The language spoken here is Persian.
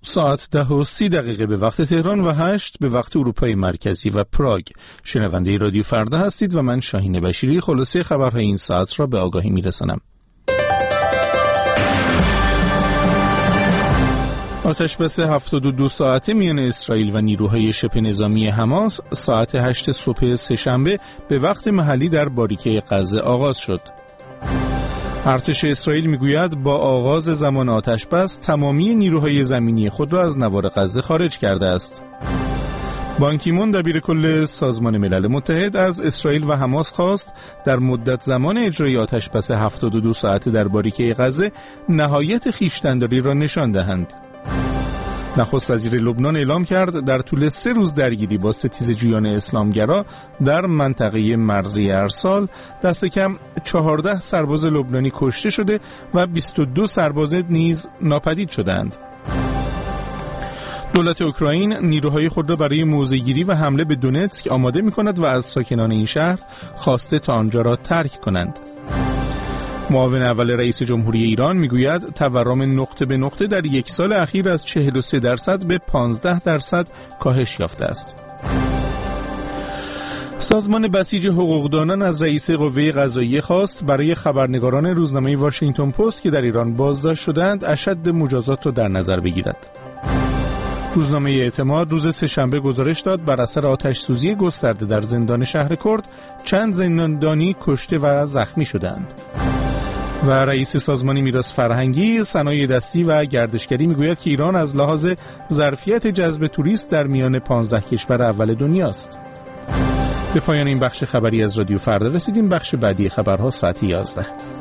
ساعت 10:30 به وقت تهران و 8 به وقت اروپای مرکزی و پراگ. شنونده رادیو فردا هستید و من شاهین بشیری خلاصه خبرهای این ساعت را به آگاهی میرسانم. آتش‌بس 72 ساعته میان اسرائیل و نیروهای شبه نظامی حماس ساعت 8 صبح سه‌شنبه به وقت محلی در باریکه غزه آغاز شد. ارتش اسرائیل میگوید با آغاز زمان آتش‌بس تمامی نیروهای زمینی خود را از نوار غزه خارج کرده است. بان کی مون دبیر کل سازمان ملل متحد از اسرائیل و حماس خواست در مدت زمان اجرای آتش‌بس 72 ساعته در باریکه غزه نهایت خویشتن‌داری را نشان دهند. نخست وزیر لبنان اعلام کرد در طول 3 روز درگیری با ستیزجویان اسلامگرا در منطقه مرزی ارسال دست کم 14 سرباز لبنانی کشته شده و 22 سرباز نیز ناپدید شدند. دولت اوکراین نیروهای خود را برای موضع‌گیری و حمله به دونتسک آماده می‌کند و از ساکنان این شهر خواسته تا آنجا را ترک کنند. معاون اول رئیس جمهوری ایران میگوید تورم نقطه به نقطه در 1 سال اخیر از 43% به 15% کاهش یافته است. سازمان بسیج حقوقدانان از رئیس قوه قضاییه خواست برای خبرنگاران روزنامه واشنگتن پست که در ایران بازداشت شدند اشد مجازات را در نظر بگیرد. روزنامه اعتماد روز سه‌شنبه گزارش داد بر اثر آتش سوزی گسترده در زندان شهر کرد چند زندانی کشته و زخمی شدند. و رئیس سازمان میراث فرهنگی، صنایع دستی و گردشگری میگوید که ایران از لحاظ ظرفیت جذب توریست در میان 15 کشور اول دنیاست. به پایان این بخش خبری از رادیو فردا رسیدیم. بخش بعدی خبرها ساعت 11.